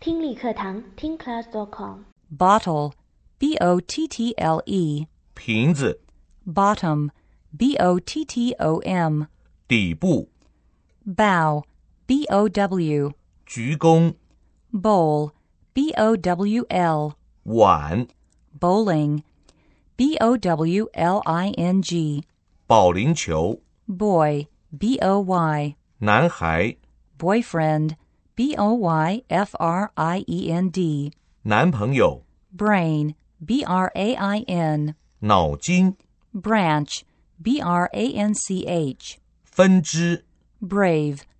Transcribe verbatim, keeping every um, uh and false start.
听力课堂听 class dot com。 Bottle, B O T T L E. 瓶子。 Bottom, B O T T O M. 底部。 Bow, B O W. 鞠躬。 Bowl, B O W L. 碗。 Bowling, B O W L I N G. 保龄球。 Boy, B O Y. 男孩。 Boyfriend, B O Y F R I E N D. 男朋友。 Brain, B R A I N. 脑筋。 Branch, B R A N C H. 分支。 Brave,